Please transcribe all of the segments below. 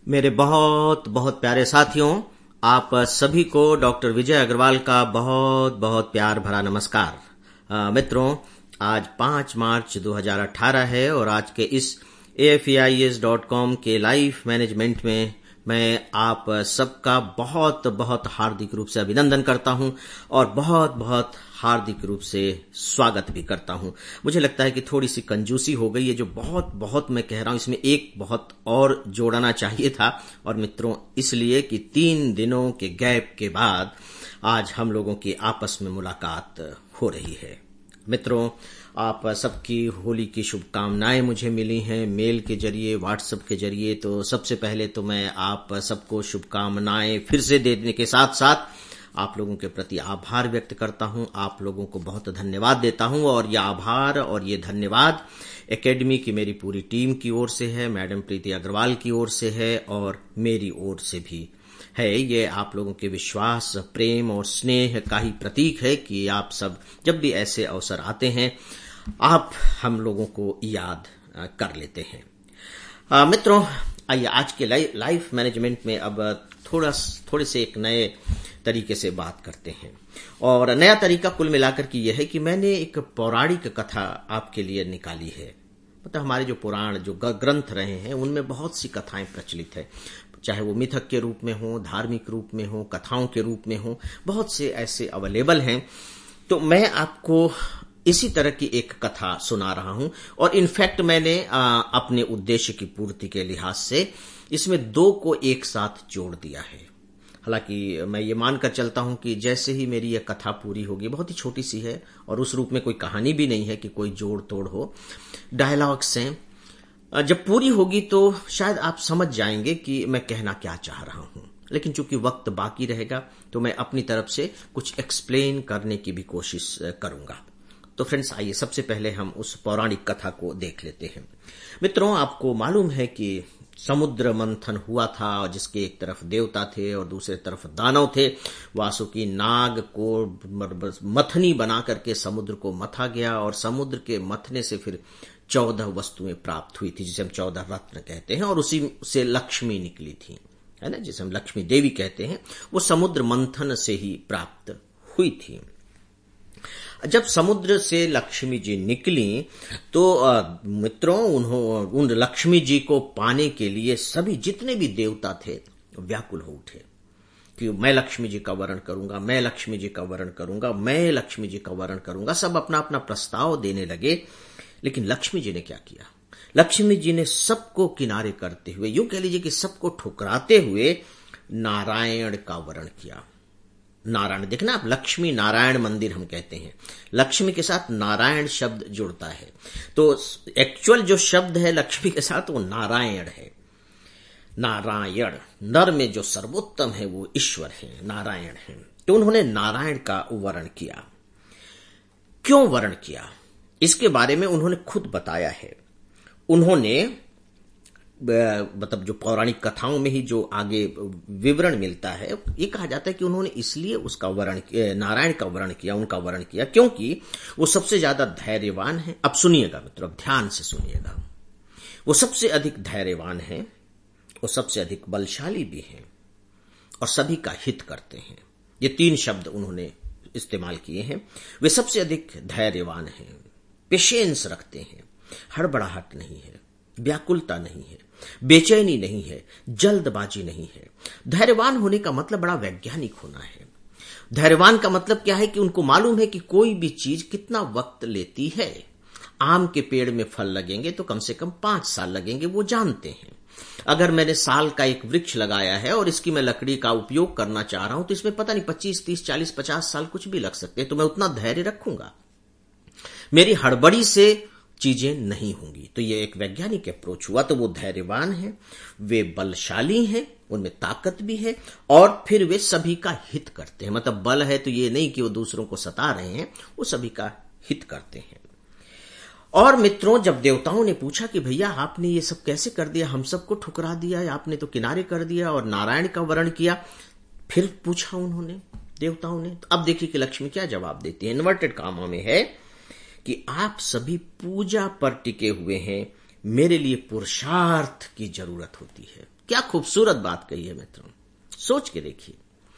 मेरे बहुत बहुत प्यारे साथियों, आप सभी को डॉक्टर विजय अग्रवाल का बहुत बहुत प्यार भरा नमस्कार। मित्रों, आज 5 मार्च 2018 है और आज के इस AFEIS.com के लाइफ मैनेजमेंट में मैं आप सबका बहुत बहुत हार्दिक रूप से अभिनंदन करता हूं और बहुत बहुत हार्दिक रूप से स्वागत भी करता हूं। मुझे लगता है कि थोड़ी सी कंजूसी हो गई है, जो बहुत बहुत मैं कह रहा हूं, इसमें एक बहुत और जोड़ना चाहिए था। और मित्रों, इसलिए कि 3 दिनों के गैप के बाद आज हम लोगों की आपस में मुलाकात हो रही है। मित्रों, आप सबकी होली की शुभकामनाएं मुझे मिली हैं मेल के जरिए, व्हाट्सएप के जरिए। तो सबसे पहले तो मैं आप सबको शुभकामनाएं फिर से देने के साथ साथ आप लोगों के प्रति आभार व्यक्त करता हूं, आप लोगों को बहुत धन्यवाद देता हूं। और ये आभार और ये धन्यवाद एकेडमी की मेरी पूरी टीम की ओर से है, मैडम प्रीति अग्रवाल की ओर से है और मेरी ओर से भी है। ये आप लोगों के विश्वास, प्रेम और स्नेह का ही प्रतीक है कि आप सब जब भी ऐसे अवसर आते हैं आप हम लोगों को याद कर लेते हैं। मित्रों, आइए आज के लाइफ मैनेजमेंट में अब थोड़े से एक नए तरीके से बात करते हैं। और नया तरीका कुल मिलाकर के यह है कि मैंने एक पौराणिक कथा आपके लिए निकाली है। मतलब हमारे जो पुराण, जो ग्रंथ रहे हैं, उनमें बहुत सी कथाएं प्रचलित है, चाहे वो मिथक के रूप में हो, धार्मिक रूप में हो, कथाओं के रूप में हो, बहुत से ऐसे अवेलेबल हैं। तो मैं आपको इसी तरह की एक कथा सुना रहा हूं और इनफैक्ट मैंने अपने उद्देश्य की पूर्ति के लिहाज से इसमें 2 को एक साथ जोड़ दिया है। हालांकि मैं ये मानकर चलता हूं कि जैसे ही मेरी यह कथा पूरी होगी, बहुत ही छोटी सी है और उस रूप में कोई कहानी भी नहीं है कि कोई जोड़ तोड़ हो, डायलॉग्स हैं, जब पूरी होगी तो शायद आप समझ जाएंगे कि मैं कहना क्या चाह रहा हूं। लेकिन चूंकि वक्त बाकी रहेगा तो मैं अपनी तरफ से कुछ एक्सप्लेन करने की भी कोशिश करूंगा। तो फ्रेंड्स, आइए सबसे पहले हम उस पौराणिक कथा को देख लेते हैं। मित्रों, आपको मालूम है कि समुद्र मंथन हुआ था, जिसके एक तरफ देवता थे और दूसरे तरफ दानव थे। वासुकी नाग को मथनी बना करके समुद्र को मथा गया और समुद्र के मथने से फिर 14 वस्तुएं प्राप्त हुई थी, जिसे हम 14 रत्न कहते हैं, और उसी से लक्ष्मी निकली थी, है ना, जिसे हम लक्ष्मी देवी कहते हैं। वो समुद्र मंथन से ही प्राप्त हुई थी। जब समुद्र से लक्ष्मी जी निकली तो मित्रों, उन लक्ष्मी जी को पाने के लिए सभी जितने भी देवता थे व्याकुल हो उठे कि मैं लक्ष्मी जी का वरण करूंगा, मैं लक्ष्मी जी का वरण करूंगा, मैं लक्ष्मी जी का वरण करूंगा। सब अपना अपना प्रस्ताव देने लगे। लेकिन लक्ष्मी जी ने क्या किया? लक्ष्मी जी ने सबको किनारे करते हुए, यूं कह लीजिए कि सबको ठुकराते हुए नारायण का वरण किया। नारायण, देखना आप, लक्ष्मी नारायण मंदिर हम कहते हैं, लक्ष्मी के साथ नारायण शब्द जुड़ता है। तो एक्चुअल जो शब्द है लक्ष्मी के साथ वो नारायण है। नारायण, नर में जो सर्वोत्तम है वो ईश्वर है, नारायण है। तो उन्होंने नारायण का वरण किया। क्यों वरण किया, इसके बारे में उन्होंने खुद बताया है। उन्होंने मतलब जो पौराणिक कथाओं में ही जो आगे विवरण मिलता है, ये कहा जाता है कि उन्होंने इसलिए उसका वरण, नारायण का वरण किया, उनका वरण किया, क्योंकि वो सबसे ज्यादा धैर्यवान है। अब सुनिएगा मित्रों, ध्यान से सुनिएगा। वो सबसे अधिक धैर्यवान है, वो सबसे अधिक बलशाली भी है और सभी का हित करते हैं। ये 3 शब्द उन्होंने इस्तेमाल किए हैं। वे सबसे अधिक धैर्यवान हैं, पेशेंस रखते हैं, हड़बड़ाहट नहीं है, व्याकुलता नहीं है, बेचैनी नहीं है, जल्दबाजी नहीं है। धैर्यवान होने का मतलब बड़ा वैज्ञानिक होना है। धैर्यवान का मतलब क्या है कि उनको मालूम है कि कोई भी चीज कितना वक्त लेती है। आम के पेड़ में फल लगेंगे तो कम से कम 5 साल लगेंगे, वो जानते हैं। अगर मैंने साल का एक वृक्ष लगाया है और इसकी मैं लकड़ी का उपयोग करना चाह रहा हूं तो इसमें पता नहीं 25, 30, 40, 50 साल कुछ भी लग सकते हैं, तो मैं उतना धैर्य रखूंगा। मेरी हड़बड़ी से चीजें नहीं होंगी। तो ये एक वैज्ञानिक अप्रोच हुआ। तो वो धैर्यवान है, वे बलशाली हैं, उनमें ताकत भी है और फिर वे सभी का हित करते हैं। मतलब बल है तो ये नहीं कि वो दूसरों को सता रहे हैं, वो सभी का हित करते हैं। और मित्रों, जब देवताओं ने पूछा कि भैया आपने ये सब कैसे कर दिया, हम सबको ठुकरा दिया, आपने तो किनारे कर दिया और नारायण का वरण किया, फिर पूछा उन्होंने, देवताओं ने। तो अब देखिए कि लक्ष्मी क्या जवाब देती है। इन्वर्टेड कामा में है कि आप सभी पूजा पर टिके हुए हैं, मेरे लिए पुरुषार्थ की जरूरत होती है। क्या खूबसूरत बात कही है मित्रों, सोच के देखिए।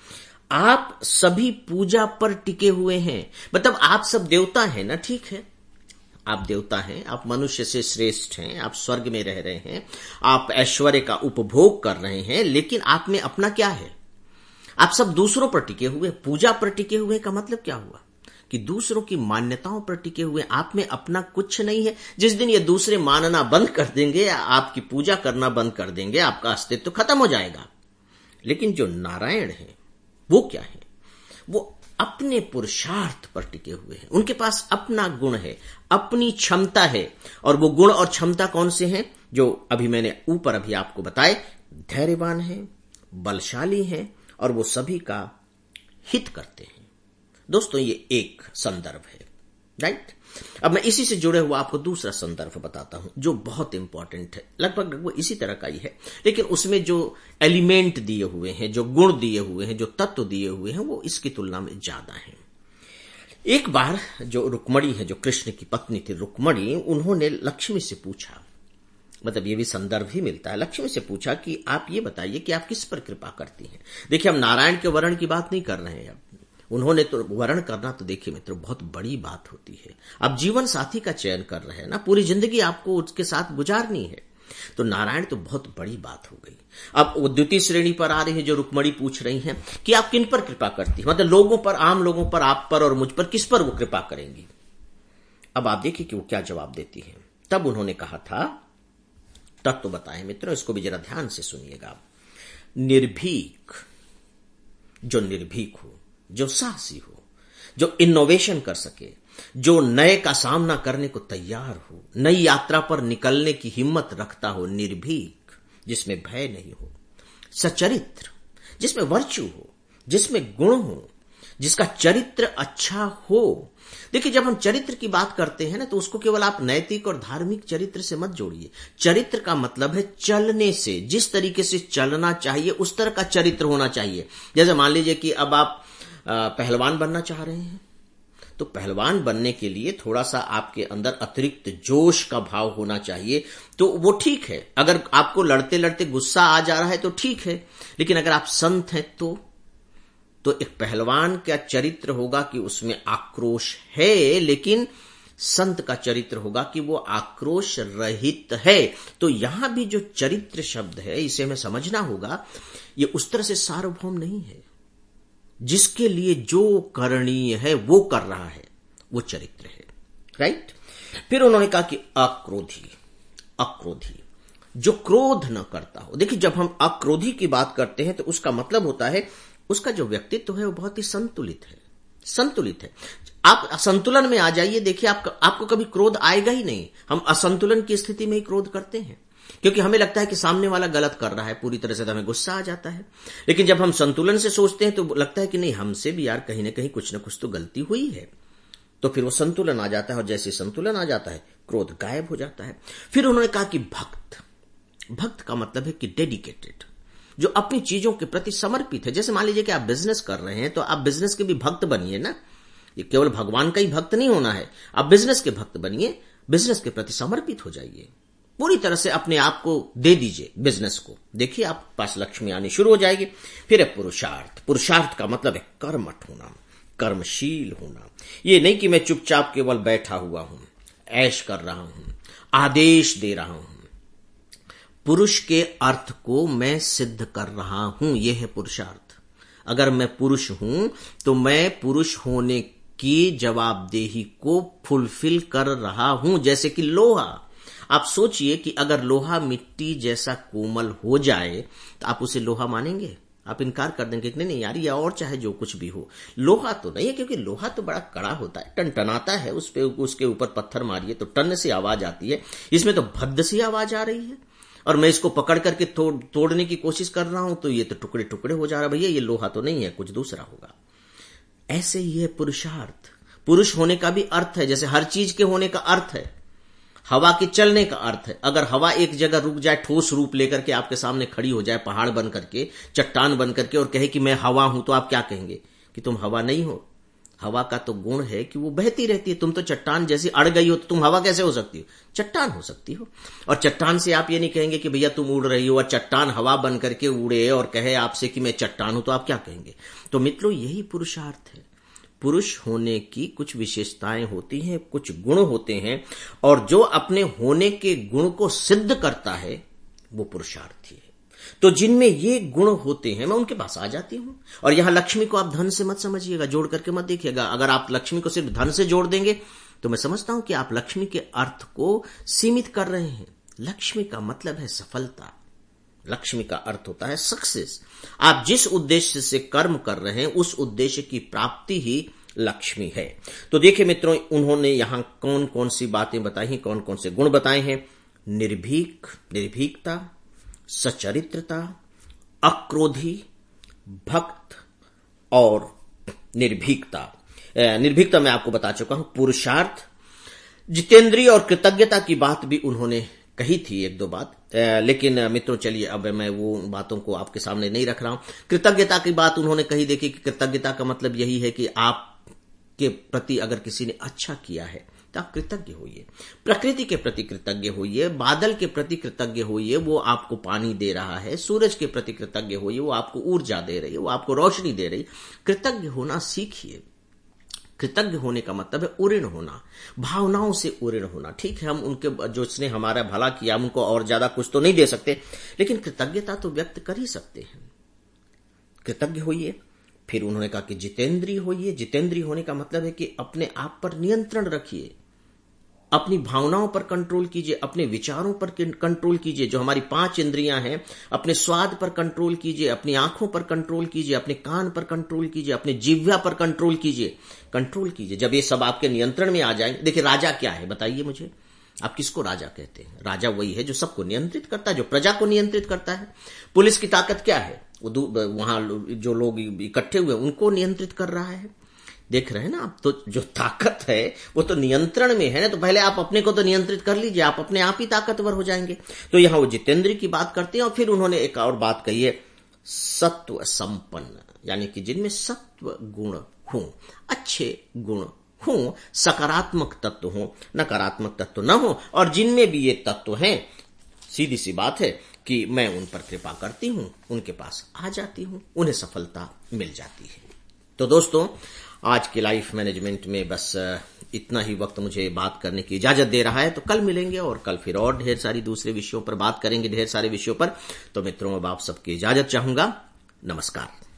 आप सभी पूजा पर टिके हुए हैं, मतलब आप सब देवता हैं ना, ठीक है, आप देवता हैं, आप मनुष्य से श्रेष्ठ हैं, आप स्वर्ग में रह रहे हैं, आप ऐश्वर्य का उपभोग कर रहे हैं, लेकिन आप में अपना क्या है? आप सब दूसरों पर टिके हुए, पूजा पर टिके हुए का मतलब क्या हुआ कि दूसरों की मान्यताओं पर टिके हुए, आप में अपना कुछ नहीं है। जिस दिन ये दूसरे मानना बंद कर देंगे, आपकी पूजा करना बंद कर देंगे, आपका अस्तित्व खत्म हो जाएगा। लेकिन जो नारायण है वो क्या है? वो अपने पुरुषार्थ पर टिके हुए हैं, उनके पास अपना गुण है, अपनी क्षमता है। और वो गुण और क्षमता कौन से हैं? जो अभी मैंने ऊपर अभी आपको बताए, धैर्यवान है, बलशाली है, और वो सभी का हित करते हैं। दोस्तों, ये एक संदर्भ है, राइट। अब मैं इसी से जुड़े हुआ आपको दूसरा संदर्भ बताता हूं जो बहुत इंपॉर्टेंट है, लगभग इसी तरह का ही है, लेकिन उसमें जो एलिमेंट दिए हुए हैं, जो गुण दिए हुए हैं, जो तत्व दिए हुए हैं, वो इसकी तुलना में ज्यादा हैं। एक बार जो रुक्मणी है, जो कृष्ण की पत्नी थी रुक्मणी, उन्होंने लक्ष्मी से पूछा, मतलब ये भी संदर्भ ही मिलता है, लक्ष्मी से पूछा कि आप ये बताइए कि आप किस पर कृपा करती हैं। देखिए, हम नारायण के वर्ण की बात नहीं कर रहे हैं, उन्होंने तो वर्ण करना, तो देखिए मित्रों, बहुत बड़ी बात होती है। आप जीवन साथी का चयन कर रहे हैं ना, पूरी जिंदगी आपको उसके साथ गुजारनी है, तो नारायण तो बहुत बड़ी बात हो गई। अब वो द्वितीय श्रेणी पर आ रही है, जो रुक्मणी पूछ रही हैं कि आप किन पर कृपा करती हैं, मतलब लोगों पर, आम लोगों पर, आप पर और मुझ पर, किस पर वो कृपा करेंगी। अब आप देखिए कि वो क्या जवाब देती है। तब उन्होंने कहा था, तत्व बताएं मित्रों, इसको भी जरा ध्यान से सुनिएगा। निर्भीक, जो निर्भीक हो, जो साहसी हो, जो इनोवेशन कर सके, जो नए का सामना करने को तैयार हो, नई यात्रा पर निकलने की हिम्मत रखता हो, निर्भीक, जिसमें भय नहीं हो, सचरित्र, जिसमें वर्च्यू हो, जिसमें गुण हो, जिसका चरित्र अच्छा हो। देखिए, जब हम चरित्र की बात करते हैं ना, तो उसको केवल आप नैतिक और धार्मिक चरित्र से मत जोड़िए। चरित्र का मतलब है चलने से, जिस तरीके से चलना चाहिए उस तरह का चरित्र होना चाहिए। जैसे मान लीजिए कि अब आप पहलवान बनना चाह रहे हैं, तो पहलवान बनने के लिए थोड़ा सा आपके अंदर अतिरिक्त जोश का भाव होना चाहिए, तो वो ठीक है। अगर आपको लड़ते लड़ते गुस्सा आ जा रहा है तो ठीक है, लेकिन अगर आप संत हैं तो एक पहलवान का चरित्र होगा कि उसमें आक्रोश है, लेकिन संत का चरित्र होगा कि वो आक्रोश रहित है। तो यहां भी जो चरित्र शब्द है, इसे हमें समझना होगा, ये उस तरह से सार्वभौम नहीं है। जिसके लिए जो करणीय है वो कर रहा है, वो चरित्र है, राइट। फिर उन्होंने कहा कि अक्रोधी, अक्रोधी, जो क्रोध न करता हो। देखिए, जब हम अक्रोधी की बात करते हैं तो उसका मतलब होता है उसका जो व्यक्तित्व है वो बहुत ही संतुलित है, संतुलित है। आप संतुलन में आ जाइए, देखिए आपको कभी क्रोध आएगा ही नहीं। हम असंतुलन की स्थिति में ही क्रोध करते हैं, क्योंकि हमें लगता है कि सामने वाला गलत कर रहा है पूरी तरह से, तो हमें गुस्सा आ जाता है। लेकिन जब हम संतुलन से सोचते हैं तो लगता है कि नहीं, हमसे भी यार कहीं ना कहीं कुछ ना कुछ तो गलती हुई है, तो फिर वो संतुलन आ जाता है, और जैसे संतुलन आ जाता है क्रोध गायब हो जाता है। फिर उन्होंने कहा कि भक्त, भक्त का मतलब है कि डेडिकेटेड, जो अपनी चीजों के प्रति समर्पित है। जैसे मान लीजिए कि आप बिजनेस कर रहे हैं, तो आप बिजनेस के भी भक्त बनिए ना, ये केवल भगवान का ही भक्त नहीं होना है, आप बिजनेस के भक्त बनिए, बिजनेस के प्रति समर्पित हो जाइए, पूरी तरह से अपने आप को दे दीजिए बिजनेस को। देखिए, आप पास लक्ष्मी आनी शुरू हो जाएगी। फिर है पुरुषार्थ, पुरुषार्थ का मतलब है कर्मठ होना, कर्मशील होना। ये नहीं कि मैं चुपचाप केवल बैठा हुआ हूं, ऐश कर रहा हूं, आदेश दे रहा हूं। पुरुष के अर्थ को मैं सिद्ध कर रहा हूं, यह है पुरुषार्थ। अगर मैं पुरुष हूं तो मैं पुरुष होने की जवाबदेही को फुलफिल कर रहा हूं। जैसे कि लोहा, आप सोचिए कि अगर लोहा मिट्टी जैसा कोमल हो जाए तो आप उसे लोहा मानेंगे? आप इनकार कर देंगे कि नहीं यार, ये और चाहे जो कुछ भी हो, लोहा तो नहीं है, क्योंकि लोहा तो बड़ा कड़ा होता है, टनटनाता है, उस पे उसके ऊपर पत्थर मारिए तो टन से आवाज आती है, इसमें तो भद्द सी आवाज आ रही है, और मैं इसको पकड़ करके तोड़ने की कोशिश कर रहा हूं तो ये तो टुकड़े टुकड़े हो जा रहा है। भैया, ये लोहा तो नहीं है, कुछ दूसरा होगा। ऐसे ही है पुरुषार्थ। पुरुष होने का भी अर्थ है, जैसे हर चीज के होने का अर्थ है, हवा के चलने का अर्थ है। अगर हवा एक जगह रुक जाए, ठोस रूप लेकर के आपके सामने खड़ी हो जाए, पहाड़ बन करके, चट्टान बन करके, और कहे कि मैं हवा हूं, तो आप क्या कहेंगे? कि तुम हवा नहीं हो। हवा का तो गुण है कि वो बहती रहती है। तुम तो चट्टान जैसी अड़ गई हो तो तुम हवा कैसे हो सकती हो? चट्टान हो सकती हो। और चट्टान से आप ये नहीं कहेंगे कि भैया तुम उड़ रही हो, और चट्टान हवा बन करके उड़े और कहे आपसे कि मैं चट्टान हूं, तो आप क्या कहेंगे? तो मित्रों, यही पुरुषार्थ है। पुरुष होने की कुछ विशेषताएं होती हैं, कुछ गुण होते हैं, और जो अपने होने के गुण को सिद्ध करता है वो पुरुषार्थी है। तो जिनमें ये गुण होते हैं मैं उनके पास आ जाती हूं। और यहां लक्ष्मी को आप धन से मत समझिएगा, जोड़ करके मत देखिएगा। अगर आप लक्ष्मी को सिर्फ धन से जोड़ देंगे तो मैं समझता हूं कि आप लक्ष्मी के अर्थ को सीमित कर रहे हैं। लक्ष्मी का मतलब है सफलता, लक्ष्मी का अर्थ होता है सक्सेस। आप जिस उद्देश्य से कर्म कर रहे हैं उस उद्देश्य की प्राप्ति ही लक्ष्मी है। तो देखिए मित्रों, उन्होंने यहां कौन कौन सी बातें बताई हैं, कौन कौन से गुण बताए हैं। निर्भीकता, सचरित्रता, अक्रोधी, भक्त और निर्भीकता। निर्भीकता मैं आपको बता चुका हूं। पुरुषार्थ, जितेंद्रिय और कृतज्ञता की बात भी उन्होंने कही थी एक दो बात, लेकिन मित्रों चलिए अब मैं वो बातों को आपके सामने नहीं रख रहा हूं। कृतज्ञता की बात उन्होंने कही। देखिए कि कृतज्ञता का मतलब यही है कि आपके प्रति अगर किसी ने अच्छा किया है तो आप कृतज्ञ होइए। प्रकृति के प्रति कृतज्ञ होइए, बादल के प्रति कृतज्ञ होइए, वो आपको पानी दे रहा है। सूरज के प्रति कृतज्ञ होइए, वो आपको ऊर्जा दे रही है, वो आपको रोशनी दे रही। कृतज्ञ होना सीखिए। कृतज्ञ होने का मतलब है उऋण होना, भावनाओं से उऋण होना। ठीक है, हम उनके जो इसने हमारा भला किया हम उनको और ज्यादा कुछ तो नहीं दे सकते, लेकिन कृतज्ञता तो व्यक्त कर ही सकते हैं। कृतज्ञ होइए। फिर उन्होंने कहा कि जितेंद्रिय होइए। जितेंद्रिय होने का मतलब है कि अपने आप पर नियंत्रण रखिए, अपनी भावनाओं पर कंट्रोल कीजिए, अपने विचारों पर कंट्रोल कीजिए। जो हमारी 5 इंद्रियां हैं, अपने स्वाद पर कंट्रोल कीजिए, अपनी आंखों पर कंट्रोल कीजिए, अपने कान पर कंट्रोल कीजिए, अपने जिह्वा पर कंट्रोल कीजिए। जब ये सब आपके नियंत्रण में आ जाएंगे। देखिए राजा क्या है बताइए मुझे, आप किसको राजा कहते हैं? राजा वही है जो सबको नियंत्रित करता है, जो प्रजा को नियंत्रित करता है। पुलिस की ताकत क्या है? वहां जो लोग इकट्ठे हुए उनको नियंत्रित कर रहा है। देख रहे हैं ना आप, तो जो ताकत है वो तो नियंत्रण में है ना। तो पहले आप अपने को तो नियंत्रित कर लीजिए, आप अपने आप ही ताकतवर हो जाएंगे। तो यहां वो जितेंद्र की बात करते हैं। और फिर उन्होंने एक और बात कही है, सत्व संपन्न, यानी कि जिनमें सत्व गुण हों, अच्छे गुण हों, सकारात्मक तत्व हों, नकारात्मक तत्व न हो। और जिनमें भी ये तत्व हैं, सीधी सी बात है कि मैं उन पर कृपा करती हूं, उनके पास आ जाती हूं, उन्हें सफलता मिल जाती है। तो दोस्तों, आज के लाइफ मैनेजमेंट में बस इतना ही वक्त मुझे बात करने की इजाजत दे रहा है। तो कल मिलेंगे और कल फिर और ढेर सारी दूसरे विषयों पर बात करेंगे, ढेर सारे विषयों पर। तो मित्रों, अब आप सबकी इजाजत चाहूंगा। नमस्कार।